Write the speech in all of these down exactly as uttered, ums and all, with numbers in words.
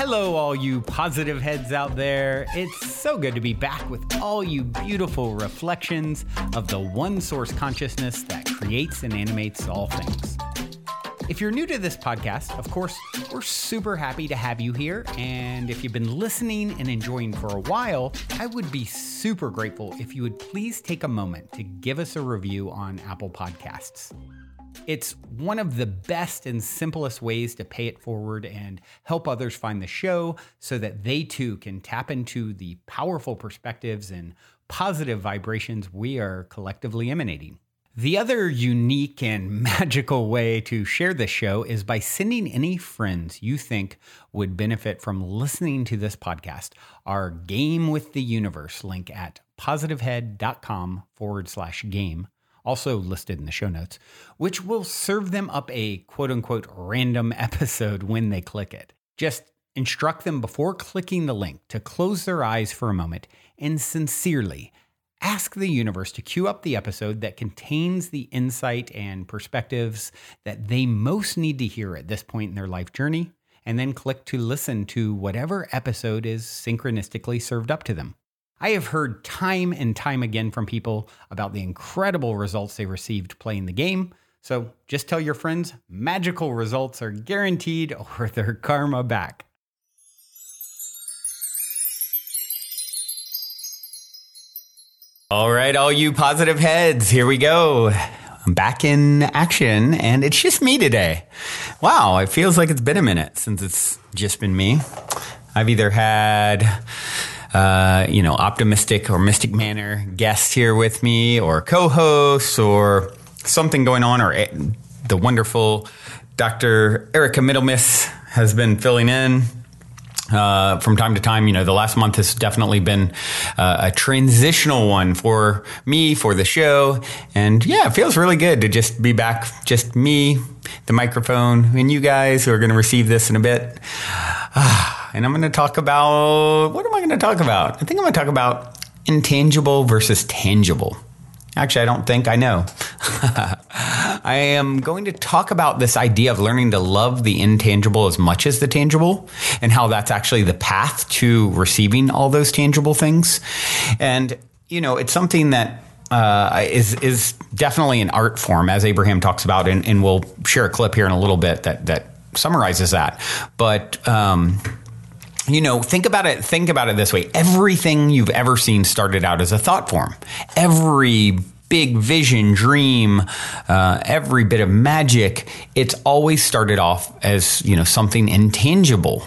Hello, all you positive heads out there. It's so good to be back with all you beautiful reflections of the one source consciousness that creates and animates all things. If you're new to this podcast, of course, we're super happy to have you here. And if you've been listening and enjoying for a while, I would be super grateful if you would please take a moment to give us a review on Apple Podcasts. It's one of the best and simplest ways to pay it forward and help others find the show so that they too can tap into the powerful perspectives and positive vibrations we are collectively emanating. The other unique and magical way to share this show is by sending any friends you think would benefit from listening to this podcast our Game with the Universe link at positivehead.com forward slash game. Also listed in the show notes, which will serve them up a quote-unquote random episode when they click it. Just instruct them before clicking the link to close their eyes for a moment and sincerely ask the universe to queue up the episode that contains the insight and perspectives that they most need to hear at this point in their life journey, and then click to listen to whatever episode is synchronistically served up to them. I have heard time and time again from people about the incredible results they received playing the game. So just tell your friends magical results are guaranteed or their karma back. All right, all you positive heads, here we go. I'm back in action and it's just me today. Wow, it feels like it's been a minute since it's just been me. I've either had... Uh, you know, optimistic or mystic manner guest here with me, or co-hosts, or something going on, or a- the wonderful Doctor Erica Middlemiss has been filling in uh, from time to time. You know, the last month has definitely been uh, a transitional one for me, for the show. And yeah, it feels really good to just be back, just me, the microphone, and you guys who are going to receive this in a bit. And I'm going to talk about, what am I going to talk about? I think I'm going to talk about intangible versus tangible. Actually, I don't think I know. I am going to talk about this idea of learning to love the intangible as much as the tangible, and how that's actually the path to receiving all those tangible things. And, you know, it's something that uh, is is definitely an art form, as Abraham talks about, and, and we'll share a clip here in a little bit that, that summarizes that. But... Um, You know, think about it. Think about it this way. Everything you've ever seen started out as a thought form. Every big vision, dream, uh, every bit of magic, it's always started off as, you know, something intangible.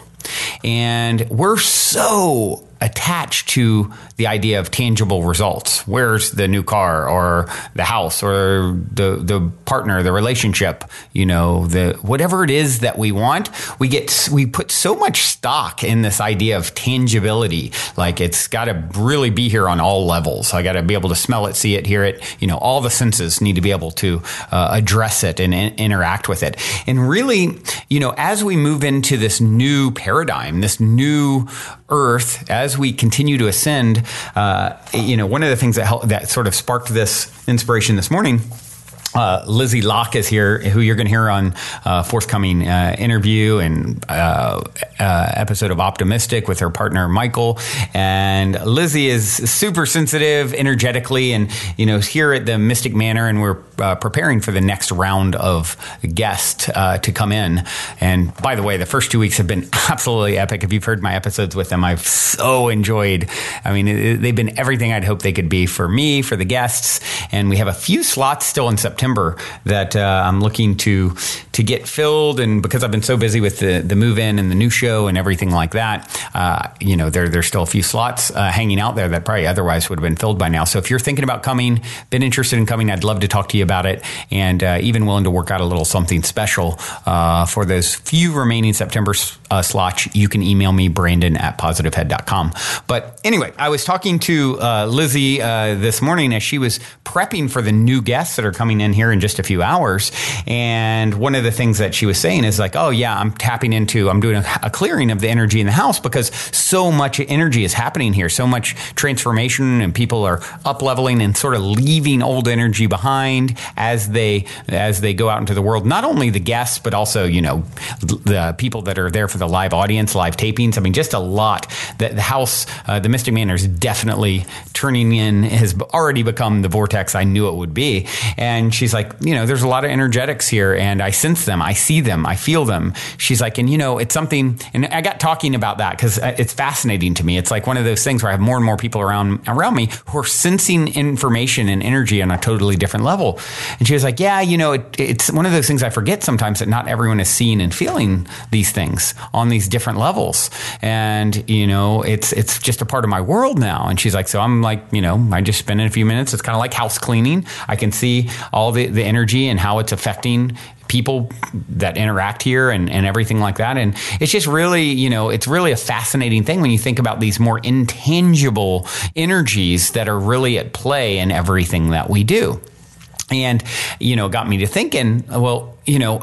And we're so attached to the idea of tangible results. Where's the new car, or the house, or the the partner, the relationship, you know, the whatever it is that we want, we get we put so much stock in this idea of tangibility. Like, it's got to really be here on all levels. I got to be able to smell it, see it, hear it. You know, all the senses need to be able to uh, address it and in- interact with it. And really, you know, as we move into this new paradigm, this new earth, as we continue to ascend, uh, you know, one of the things that helped, that sort of sparked this inspiration this morning, uh, Lizzie Locke is here, who you're going to hear on uh, forthcoming uh, interview and uh, uh, episode of Optimistic with her partner, Michael. And Lizzie is super sensitive energetically, and, you know, here at the Mystic Manor, and we're uh, preparing for the next round of guests uh, to come in. And by the way, the first two weeks have been absolutely epic. If you've heard my episodes with them, I've so enjoyed. I mean, it, they've been everything I'd hoped they could be for me, for the guests. And we have a few slots still in September that uh, I'm looking to to get filled. And because I've been so busy with the, the move-in and the new show and everything like that, uh, you know, there there's still a few slots uh, hanging out there that probably otherwise would have been filled by now. So if you're thinking about coming, been interested in coming, I'd love to talk to you about it, and uh, even willing to work out a little something special uh, for those few remaining September uh, slots. You can email me, Brandon at positivehead dot com. But anyway, I was talking to uh, Lizzie uh, this morning as she was prepping for the new guests that are coming in here in just a few hours. And one of the things that she was saying is like, oh yeah, I'm tapping into, I'm doing a, a clearing of the energy in the house because so much energy is happening here, so much transformation, and people are up leveling and sort of leaving old energy behind as they as they go out into the world. Not only the guests, but also, you know, the people that are there for the live audience, live tapings. I mean, just a lot. The, the house, uh, the Mystic Manor is definitely turning in, has already become the vortex I knew it would be. And she's like, you know, there's a lot of energetics here, and I sense them, I see them, I feel them. She's like, and you know, it's something, and I got talking about that because it's fascinating to me. It's like one of those things where I have more and more people around around me who are sensing information and energy on a totally different level. And she was like, yeah, you know, it, it's one of those things I forget sometimes, that not everyone is seeing and feeling these things on these different levels. And, you know, it's it's just a part of my world now. And she's like, so I'm like, you know, I just spend a few minutes. It's kind of like house cleaning. I can see all the, the energy and how it's affecting people that interact here and, and everything like that. And it's just really, you know, it's really a fascinating thing when you think about these more intangible energies that are really at play in everything that we do. And, you know, got me to thinking, well, you know,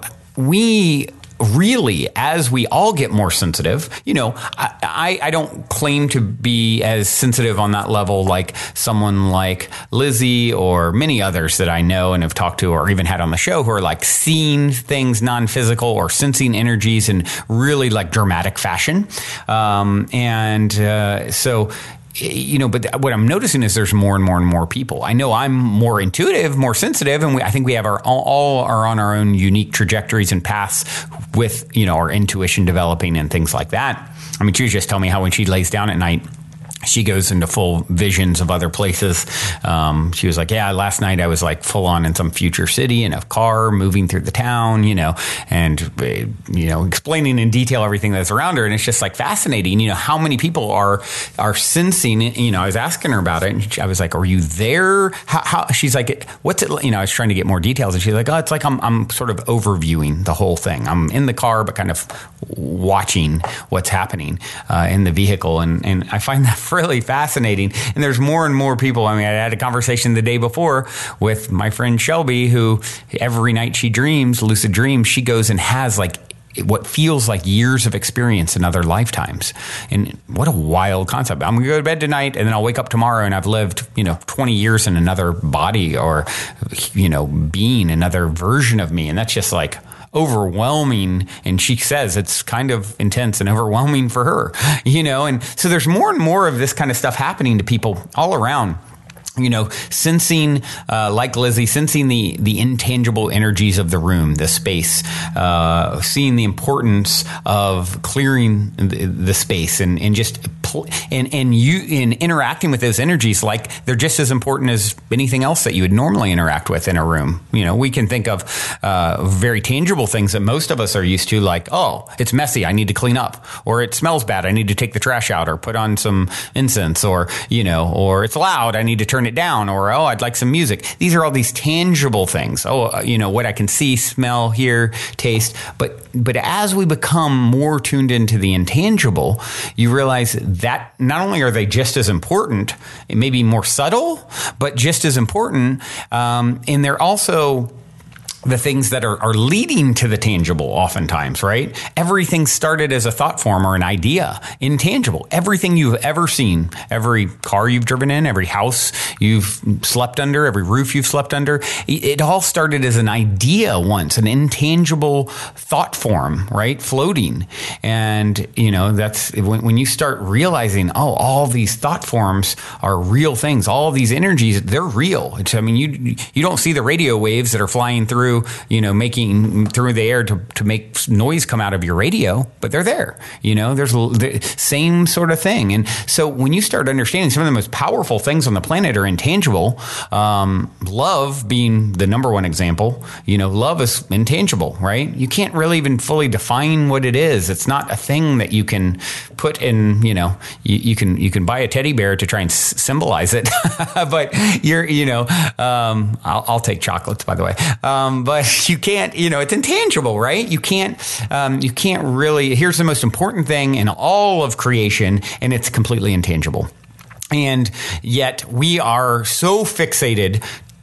we really, as we all get more sensitive, you know, I, I, I don't claim to be as sensitive on that level like someone like Lizzie or many others that I know and have talked to or even had on the show who are like seeing things non-physical or sensing energies in really like dramatic fashion. Um, and uh, so... You know, but what I'm noticing is there's more and more and more people. I know I'm more intuitive, more sensitive, and we, I think we have our all, all are on our own unique trajectories and paths with, you know, our intuition developing and things like that. I mean, she was just telling me how when she lays down at night, she goes into full visions of other places. Um, she was like, yeah, last night I was like full on in some future city in a car moving through the town, you know, and, you know, explaining in detail everything that's around her. And it's just like fascinating, you know, how many people are, are sensing, you know, I was asking her about it and she, I was like, are you there? How, how, she's like, what's it, you know, I was trying to get more details and she's like, oh, it's like, I'm, I'm sort of overviewing the whole thing. I'm in the car, but kind of watching what's happening, uh, in the vehicle. And, and I find that really fascinating. And there's more and more people. I mean, I had a conversation the day before with my friend Shelby, who every night she dreams, lucid dreams, she goes and has like what feels like years of experience in other lifetimes. And what a wild concept. I'm going to go to bed tonight and then I'll wake up tomorrow and I've lived, you know, twenty years in another body or, you know, being another version of me. And that's just like overwhelming. And she says it's kind of intense and overwhelming for her, you know? And so there's more and more of this kind of stuff happening to people all around. You know, sensing, uh, like Lizzie, sensing the, the intangible energies of the room, the space, uh, seeing the importance of clearing the, the space and, and just, pl- and, and you, in interacting with those energies, like they're just as important as anything else that you would normally interact with in a room. You know, we can think of, uh, very tangible things that most of us are used to, like, oh, it's messy, I need to clean up, or it smells bad, I need to take the trash out or put on some incense, or, you know, or it's loud, I need to turn it down, or, oh, I'd like some music. These are all these tangible things. Oh, you know, what I can see, smell, hear, taste. But, but as we become more tuned into the intangible, you realize that not only are they just as important, it may be more subtle, but just as important. Um, and they're also the things that are, are leading to the tangible oftentimes, right? Everything started as a thought form or an idea, intangible. Everything you've ever seen, every car you've driven in, every house you've slept under, every roof you've slept under, it all started as an idea once, an intangible thought form, right? Floating. And, you know, that's when, when you start realizing, oh, all these thought forms are real things. All these energies, they're real. It's, I mean, you, you don't see the radio waves that are flying through, you know, making through the air to, to make noise come out of your radio, but they're there. You know, there's the same sort of thing. And so when you start understanding some of the most powerful things on the planet are intangible, um, love being the number one example, you know, love is intangible, right? You can't really even fully define what it is. It's not a thing that you can put in, you know, you, you can, you can buy a teddy bear to try and s- symbolize it, but you're, you know, um, I'll, I'll take chocolates, by the way. Um, but you can't, you know, it's intangible, right? You can't, um, you can't really, here's the most important thing in all of creation, and it's completely intangible. And yet we are so fixated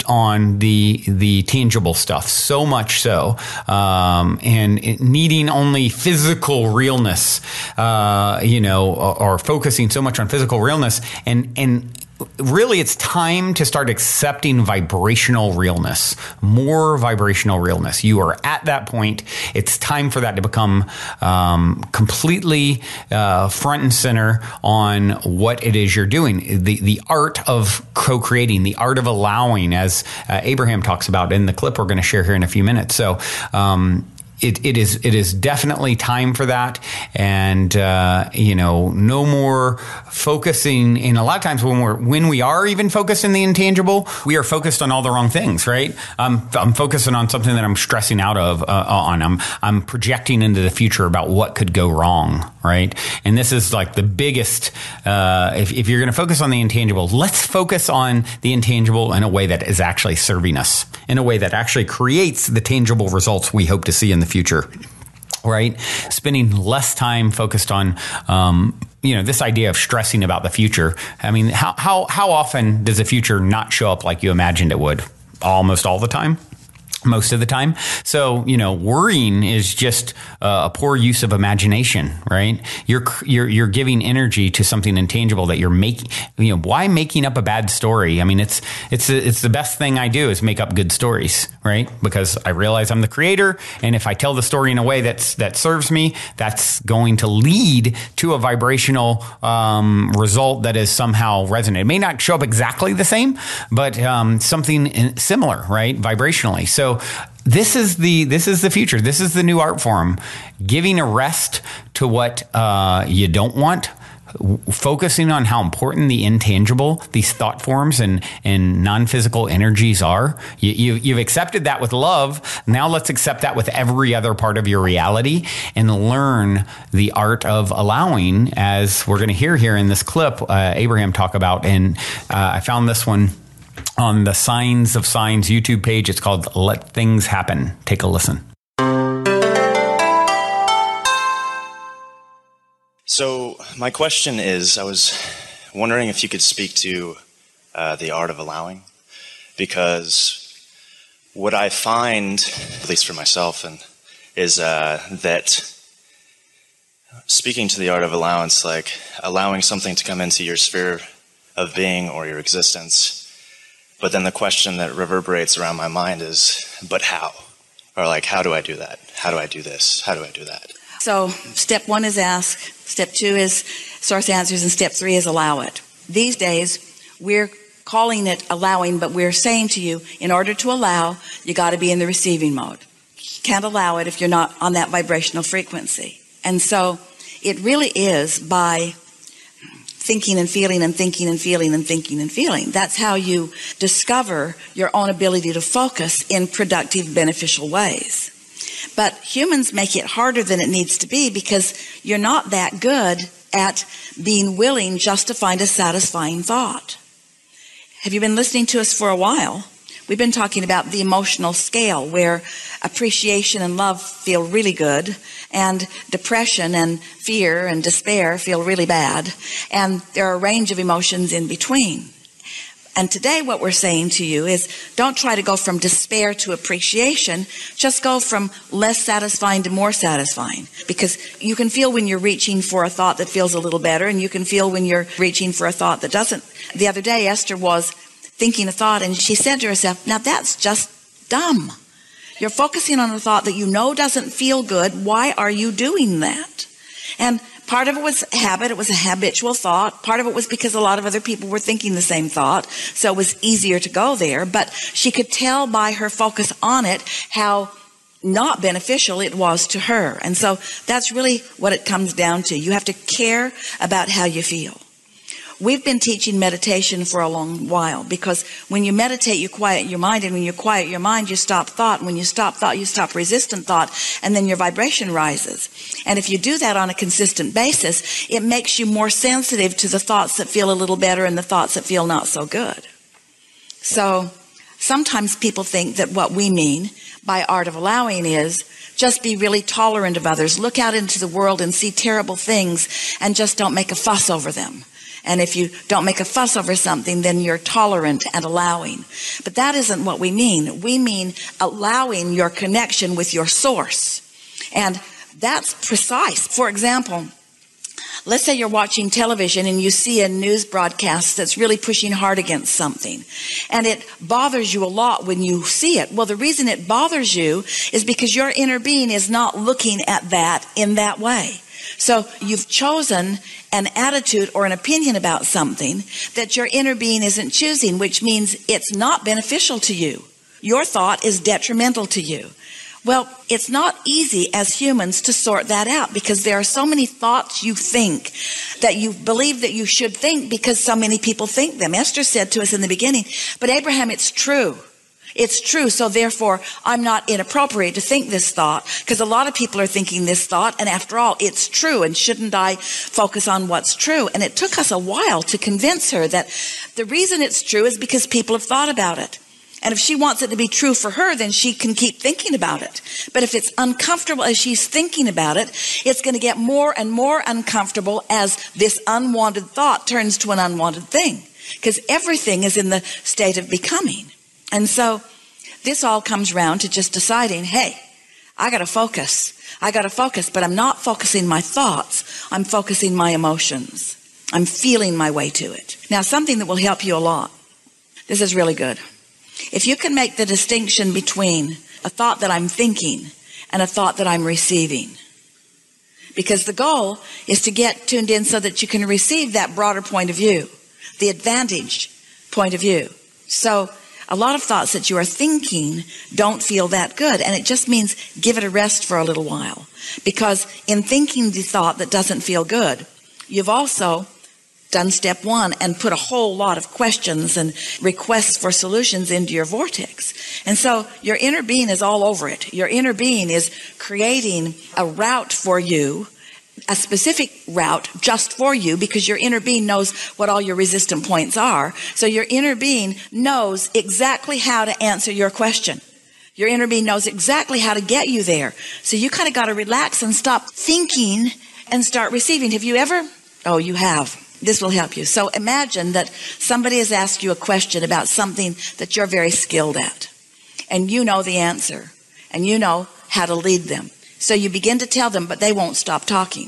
focused on the the tangible stuff, so much so, um, and it needing only physical realness, uh, you know, or, or focusing so much on physical realness, and and. Really, it's time to start accepting vibrational realness, more vibrational realness. You are at that point. It's time for that to become um, completely uh, front and center on what it is you're doing. The the art of co-creating, the art of allowing, as uh, Abraham talks about in the clip we're going to share here in a few minutes. So, um, It, it is it is definitely time for that, and uh, you know, no more focusing. And a lot of times when we're when we are even focused in the intangible, we are focused on all the wrong things, right? I'm I'm focusing on something that I'm stressing out of uh, on. I'm I'm projecting into the future about what could go wrong, right? And this is like the biggest. Uh, if if you're going to focus on the intangible, let's focus on the intangible in a way that is actually serving us, in a way that actually creates the tangible results we hope to see in the future, right? Spending less time focused on, um, you know, this idea of stressing about the future. I mean, how, how, how often does the future not show up like you imagined it would? Almost all the time. Most of the time. So, you know, worrying is just uh, a poor use of imagination, right? You're, you're, you're giving energy to something intangible that you're making, you know, why making up a bad story? I mean, it's, it's, it's the best thing I do is make up good stories, right? Because I realize I'm the creator. And if I tell the story in a way that's, that serves me, that's going to lead to a vibrational, um, result that is somehow resonant. It may not show up exactly the same, but, um, something similar, right? Vibrationally. So, this is the this is the future. This is the new art form. Giving a rest to what uh, you don't want, focusing on how important the intangible, these thought forms and and non-physical energies are. You, you, you've accepted that with love. Now let's accept that with every other part of your reality and learn the art of allowing, as we're going to hear here in this clip, uh, Abraham talk about. And uh, I found this one on the Signs of Signs YouTube page. It's called Let Things Happen. Take a listen. So my question is, I was wondering if you could speak to uh, the art of allowing, because what I find, at least for myself, and is uh, that speaking to the art of allowance, like allowing something to come into your sphere of being or your existence. But then the question that reverberates around my mind is, but how? Or like, how do I do that? How do I do this? How do I do that? So step one is ask, step two is source answers, and step three is allow it. These days, we're calling it allowing, but we're saying to you, in order to allow, you got to be in the receiving mode. You can't allow it if you're not on that vibrational frequency. And so it really is by thinking and feeling and thinking and feeling and thinking and feeling. That's how you discover your own ability to focus in productive, beneficial ways. But humans make it harder than it needs to be because you're not that good at being willing just to find a satisfying thought. Have you been listening to us for a while? We've been talking about the emotional scale where appreciation and love feel really good, and depression and fear and despair feel really bad, and there are a range of emotions in between. And today what we're saying to you is, don't try to go from despair to appreciation, just go from less satisfying to more satisfying, because you can feel when you're reaching for a thought that feels a little better, and you can feel when you're reaching for a thought that doesn't. The other day Esther was thinking a thought, and she said to herself, now that's just dumb. You're focusing on a thought that you know doesn't feel good. Why are you doing that? And part of it was habit. It was a habitual thought. Part of it was because a lot of other people were thinking the same thought, so it was easier to go there. But she could tell by her focus on it how not beneficial it was to her. And so that's really what it comes down to. You have to care about how you feel. We've been teaching meditation for a long while, because when you meditate, you quiet your mind, and when you quiet your mind, you stop thought. And when you stop thought, you stop resistant thought, and then your vibration rises. And if you do that on a consistent basis, it makes you more sensitive to the thoughts that feel a little better and the thoughts that feel not so good. So sometimes people think that what we mean by art of allowing is just be really tolerant of others. Look out into the world and see terrible things and just don't make a fuss over them. And if you don't make a fuss over something, then you're tolerant and allowing. But that isn't what we mean. We mean allowing your connection with your source. And that's precise. For example, let's say you're watching television and you see a news broadcast that's really pushing hard against something, and it bothers you a lot when you see it. Well, the reason it bothers you is because your inner being is not looking at that in that way. So you've chosen an attitude or an opinion about something that your inner being isn't choosing, which means it's not beneficial to you. Your thought is detrimental to you. Well, it's not easy as humans to sort that out, because there are so many thoughts you think that you believe that you should think because so many people think them. Esther said to us in the beginning, but Abraham, it's true. It's true. So therefore, I'm not inappropriate to think this thought, because a lot of people are thinking this thought. And after all, it's true. And shouldn't I focus on what's true? And it took us a while to convince her that the reason it's true is because people have thought about it. And if she wants it to be true for her, then she can keep thinking about it. But if it's uncomfortable as she's thinking about it, it's going to get more and more uncomfortable as this unwanted thought turns to an unwanted thing, because everything is in the state of becoming. And so this all comes round to just deciding, hey, I got to focus. I got to focus, but I'm not focusing my thoughts. I'm focusing my emotions. I'm feeling my way to it. Now, something that will help you a lot. This is really good. If you can make the distinction between a thought that I'm thinking and a thought that I'm receiving, because the goal is to get tuned in so that you can receive that broader point of view, the advantage point of view. So a lot of thoughts that you are thinking don't feel that good, and it just means give it a rest for a little while, because in thinking the thought that doesn't feel good, you've also done step one and put a whole lot of questions and requests for solutions into your vortex. And so your inner being is all over it. Your inner being is creating a route for you, a specific route just for you, because your inner being knows what all your resistant points are. So your inner being knows exactly how to answer your question. Your inner being knows exactly how to get you there. So you kind of got to relax and stop thinking and start receiving. Have you ever? Oh, you have. This will help you. So imagine that somebody has asked you a question about something that you're very skilled at, and you know the answer, and you know how to lead them. So you begin to tell them, but they won't stop talking.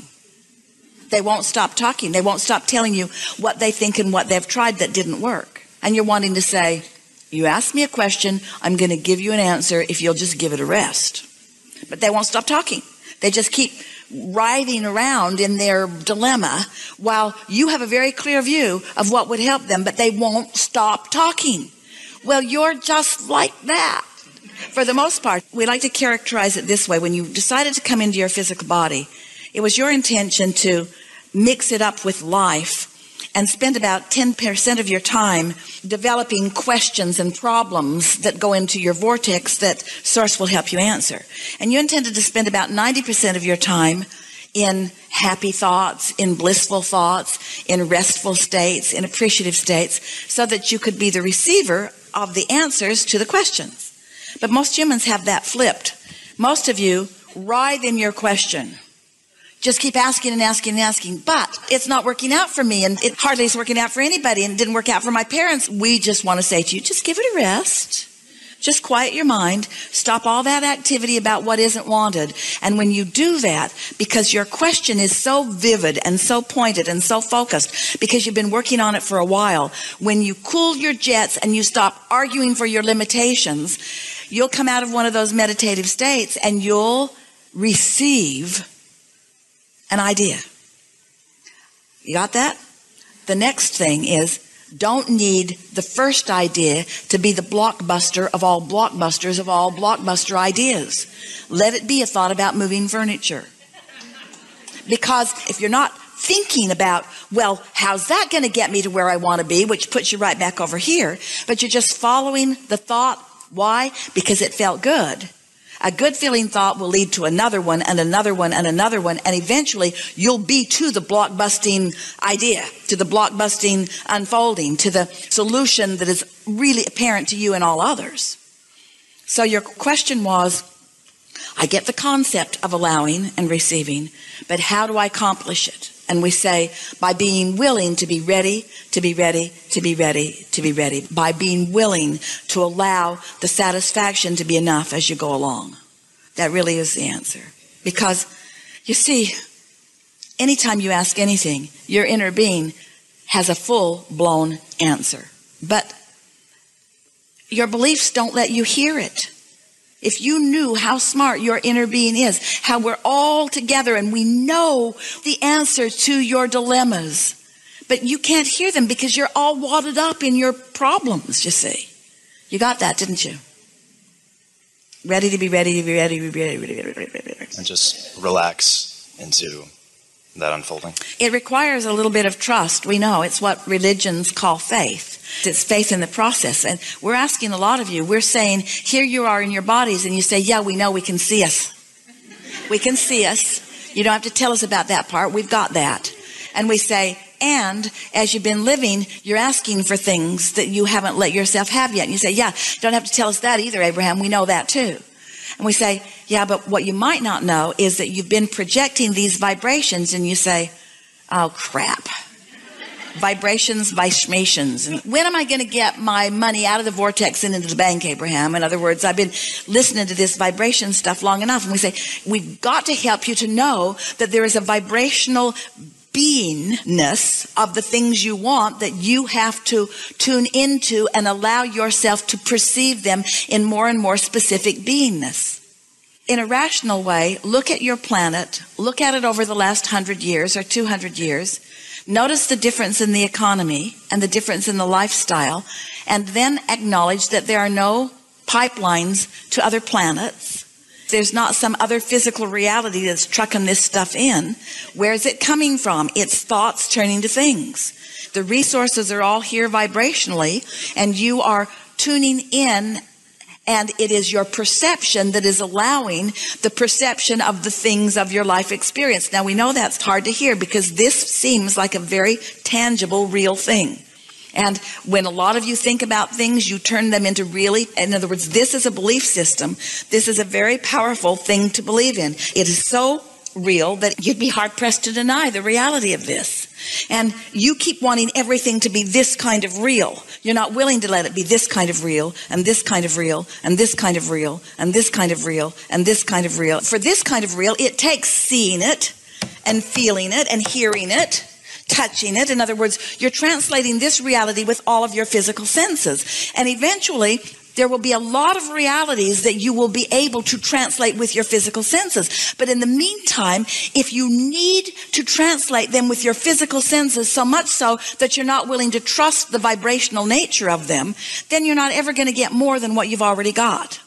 They won't stop talking. They won't stop telling you what they think and what they've tried that didn't work. And you're wanting to say, you asked me a question, I'm going to give you an answer if you'll just give it a rest. But they won't stop talking. They just keep writhing around in their dilemma while you have a very clear view of what would help them, but they won't stop talking. Well, you're just like that. For the most part, we like to characterize it this way. When you decided to come into your physical body, it was your intention to mix it up with life and spend about ten percent of your time developing questions and problems that go into your vortex that Source will help you answer. And you intended to spend about ninety percent of your time in happy thoughts, in blissful thoughts, in restful states, in appreciative states, so that you could be the receiver of the answers to the questions. But most humans have that flipped. Most of you writhe in your question. Just keep asking and asking and asking, but it's not working out for me, and it hardly is working out for anybody, and it didn't work out for my parents. We just want to say to you, just give it a rest. Just quiet your mind. Stop all that activity about what isn't wanted. And when you do that, because your question is so vivid and so pointed and so focused, because you've been working on it for a while, when you cool your jets and you stop arguing for your limitations, you'll come out of one of those meditative states and you'll receive an idea. You got that? The next thing is, don't need the first idea to be the blockbuster of all blockbusters of all blockbuster ideas. Let it be a thought about moving furniture. Because if you're not thinking about, well, how's that going to get me to where I want to be, which puts you right back over here, but you're just following the thought. Why? Because it felt good. A good feeling thought will lead to another one and another one and another one, and eventually you'll be to the blockbusting idea, to the blockbusting unfolding, to the solution that is really apparent to you and all others. So your question was, I get the concept of allowing and receiving, but how do I accomplish it? And we say, by being willing to be ready, to be ready, to be ready, to be ready. By being willing to allow the satisfaction to be enough as you go along. That really is the answer. Because, you see, anytime you ask anything, your inner being has a full-blown answer. But your beliefs don't let you hear it. If you knew how smart your inner being is, how we're all together and we know the answer to your dilemmas, but you can't hear them because you're all wadded up in your problems, you see. You got that, didn't you? Ready to be ready to be ready to be ready, ready, ready, ready, ready, ready. And just relax into that unfolding. It requires a little bit of trust. We know it's what religions call faith. It's faith in the process. And we're asking a lot of you, we're saying, here you are in your bodies, and you say, yeah, we know, we can see us. We can see us. You don't have to tell us about that part. We've got that. And we say, and as you've been living, you're asking for things that you haven't let yourself have yet. And you say, yeah, you don't have to tell us that either, Abraham. We know that too. And we say, yeah, but what you might not know is that you've been projecting these vibrations, and you say, oh, crap. Vibrations, vibrations. And when am I going to get my money out of the vortex and into the bank, Abraham? In other words, I've been listening to this vibration stuff long enough. And we say, we've got to help you to know that there is a vibrational beingness of the things you want that you have to tune into and allow yourself to perceive them in more and more specific beingness. In a rational way, look at your planet, look at it over the last hundred years or two hundred years. Notice the difference in the economy and the difference in the lifestyle, and then acknowledge that there are no pipelines to other planets. There's not some other physical reality that's trucking this stuff in. Where is it coming from? It's thoughts turning to things. The resources are all here vibrationally, and you are tuning in, and it is your perception that is allowing the perception of the things of your life experience. Now, we know that's hard to hear because this seems like a very tangible, real thing. And when a lot of you think about things, you turn them into really, in other words, this is a belief system. This is a very powerful thing to believe in. It is so real that you'd be hard-pressed to deny the reality of this. And you keep wanting everything to be this kind of real. You're not willing to let it be this kind of real, and this kind of real, and this kind of real, and this kind of real, and this kind of real. For this kind of real, it takes seeing it, and feeling it, and hearing it, touching it. In other words, you're translating this reality with all of your physical senses. And eventually, there will be a lot of realities that you will be able to translate with your physical senses. But in the meantime, if you need to translate them with your physical senses, so much so that you're not willing to trust the vibrational nature of them, then you're not ever going to get more than what you've already got.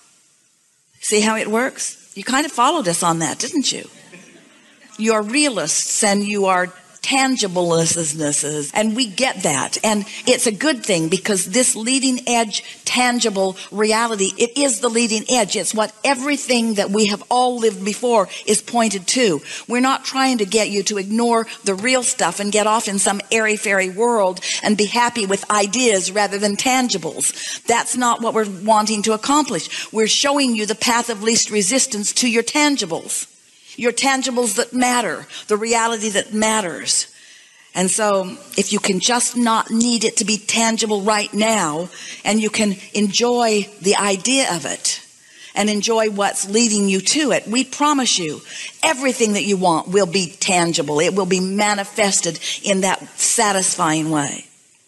See how it works? You kind of followed us on that, didn't you? You are realists and you are tangibleness, and we get that, and it's a good thing because this leading edge tangible reality, it is the leading edge. It's what everything that we have all lived before is pointed to. We're not trying to get you to ignore the real stuff and get off in some airy-fairy world and be happy with ideas rather than tangibles. That's not what we're wanting to accomplish. We're showing you the path of least resistance to your tangibles. Your tangibles that matter, the reality that matters. And so if you can just not need it to be tangible right now, and you can enjoy the idea of it and enjoy what's leading you to it, we promise you everything that you want will be tangible. It will be manifested in that satisfying way.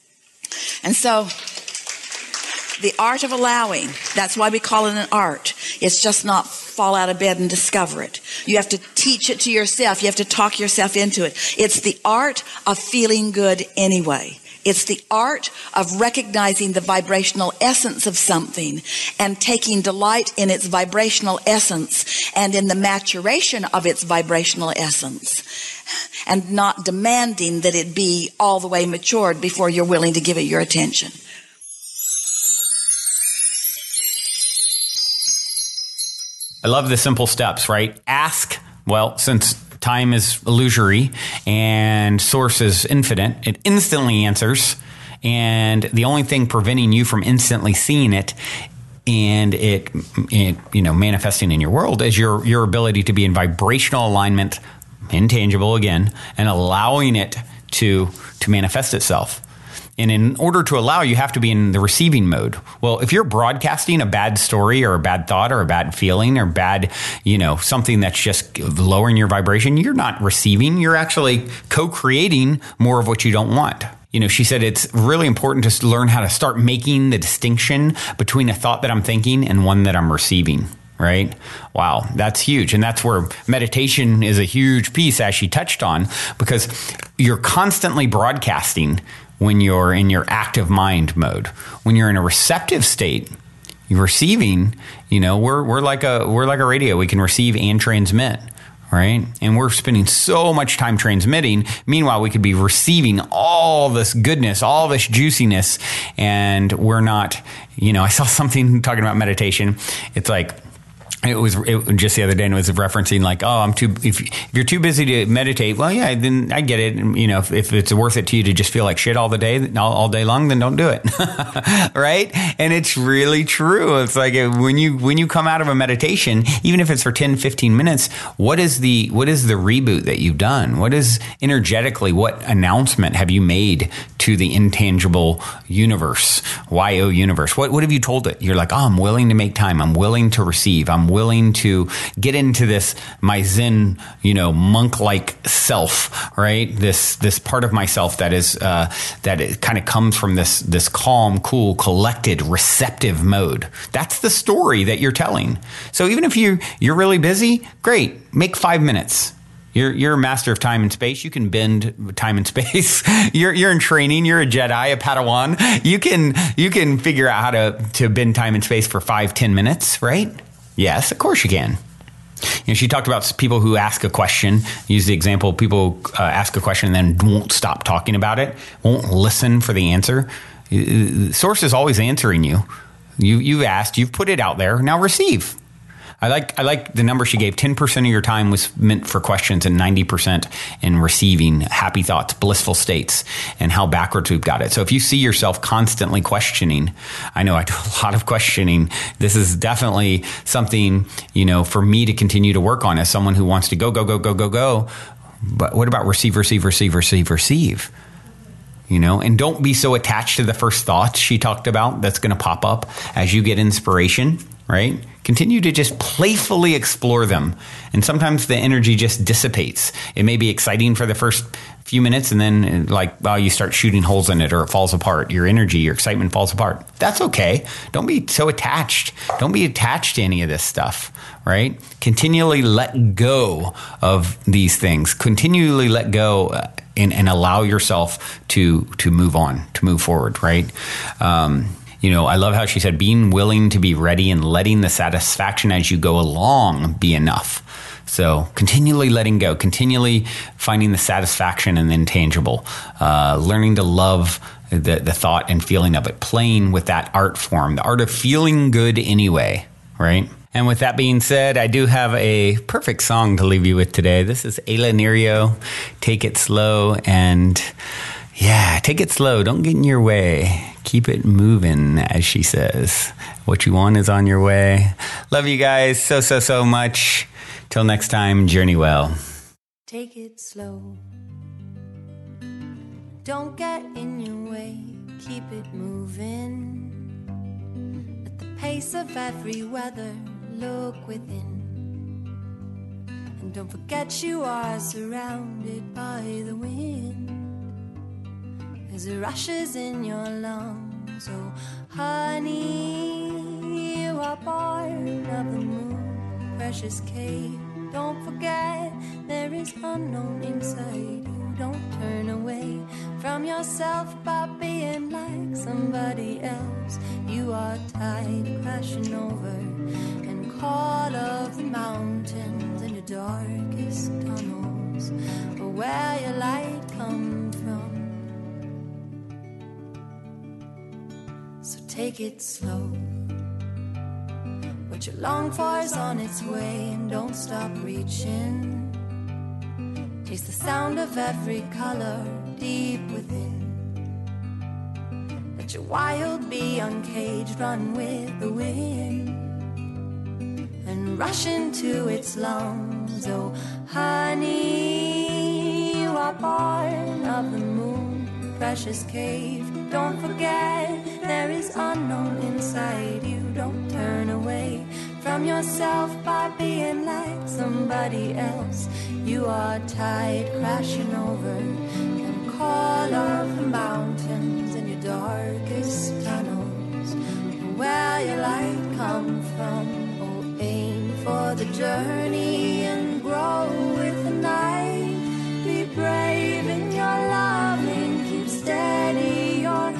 And so the art of allowing, that's why we call it an art. It's just not fall out of bed and discover it. You have to teach it to yourself. You have to talk yourself into it. It's the art of feeling good anyway. It's the art of recognizing the vibrational essence of something and taking delight in its vibrational essence and in the maturation of its vibrational essence, and not demanding that it be all the way matured before you're willing to give it your attention. I love the simple steps, right? Ask, well, since time is illusory and source is infinite, it instantly answers. And the only thing preventing you from instantly seeing it and it, it you know, manifesting in your world is your, your ability to be in vibrational alignment intangible again, and allowing it to to manifest itself. And in order to allow, you have to be in the receiving mode. Well, if you're broadcasting a bad story or a bad thought or a bad feeling or bad, you know, something that's just lowering your vibration, you're not receiving. You're actually co-creating more of what you don't want. You know, she said it's really important to learn how to start making the distinction between a thought that I'm thinking and one that I'm receiving. Right? Wow, that's huge. And that's where meditation is a huge piece, as she touched on, because you're constantly broadcasting when you're in your active mind mode. When you're in a receptive state, you're receiving, you know, we're we're like a we're like a radio. We can receive and transmit, right? And we're spending so much time transmitting. Meanwhile, we could be receiving all this goodness, all this juiciness, and we're not, you know, I saw something talking about meditation. It's like, It was it, just the other day, and it was referencing like, oh, I'm too. If, if you're too busy to meditate, well, yeah, then I get it. You know, if, if it's worth it to you to just feel like shit all the day, all, all day long, then don't do it, right? And it's really true. It's like when you when you come out of a meditation, even if it's for ten, fifteen minutes, what is the what is the reboot that you've done? What is energetically? What announcement have you made to the intangible universe, Y O universe? What what have you told it? You're like, oh, I'm willing to make time. I'm willing to receive. I'm willing to get into this, my Zen, you know, monk-like self, right? This, this part of myself that is, uh, that it kind of comes from this, this calm, cool, collected, receptive mode. That's the story that you're telling. So even if you, you're really busy, great, make five minutes. You're you're a master of time and space. You can bend time and space. You're you're in training. You're a Jedi, a Padawan. You can you can figure out how to to bend time and space for five, ten minutes, right? Yes, of course you can. You know, she talked about people who ask a question. Use the example: people uh, ask a question and then won't stop talking about it, won't listen for the answer. The source is always answering you. You you've asked, you've put it out there. Now receive. I like I like the number she gave. ten percent of your time was meant for questions and ninety percent in receiving happy thoughts, blissful states, and how backwards we've got it. So if you see yourself constantly questioning, I know I do a lot of questioning. This is definitely something, you know, for me to continue to work on as someone who wants to go, go, go, go, go, go. But what about receive, receive, receive, receive, receive? You know, and don't be so attached to the first thoughts she talked about that's going to pop up as you get inspiration, right? Continue to just playfully explore them. And sometimes the energy just dissipates. It may be exciting for the first few minutes, and then like, well, you start shooting holes in it or it falls apart. Your energy, your excitement falls apart. That's okay. Don't be so attached. Don't be attached to any of this stuff, right? Continually let go of these things. Continually let go uh, and, and allow yourself to, to move on, to move forward, right? Um, You know, I love how she said, being willing to be ready and letting the satisfaction as you go along be enough. So continually letting go, continually finding the satisfaction in the intangible, uh, learning to love the, the thought and feeling of it, playing with that art form, the art of feeling good anyway, right? And with that being said, I do have a perfect song to leave you with today. This is Ayla Nerio, Take It Slow. And yeah, take it slow. Don't get in your way. Keep it moving, as she says. What you want is on your way. Love you guys so, so, so much. Till next time, journey well. Take it slow. Don't get in your way. Keep it moving. At the pace of every weather, look within. And don't forget you are surrounded by the wind. As it rushes in your lungs, oh honey, you are part of the moon, precious cave. Don't forget there is unknown inside you. Don't turn away from yourself by being like somebody else. You are tide crashing over and call of the mountains in the darkest tunnels, where your light comes from. So take it slow. What you long for is on its way, and don't stop reaching. Taste the sound of every color deep within. Let your wild be uncaged, run with the wind, and rush into its lungs. Oh, honey, you are born of the moon, precious cave. Don't forget, there is unknown inside you. Don't turn away from yourself by being like somebody else. You are tide crashing over and call of the mountains and your darkest tunnels. Where your light come from, oh, aim for the journey and grow with the night. Be brave in your loving, keep steady your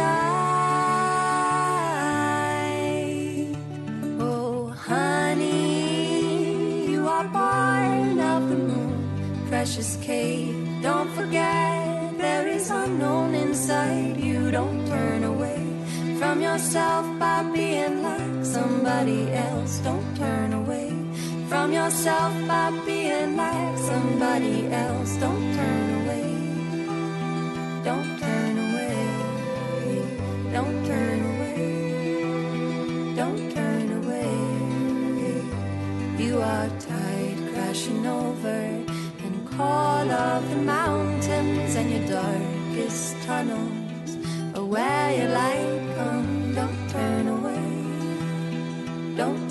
side. Oh, honey, you are born of the moon, precious cave. Don't forget, there is unknown inside you. Don't turn away from yourself by being like somebody else. Don't turn away from yourself by being like somebody else. Don't turn away. Don't turn away. Don't turn away. Don't turn away. You are tide crashing over and call of the mountains and your darkest tunnels. Where your light come, don't turn away. Don't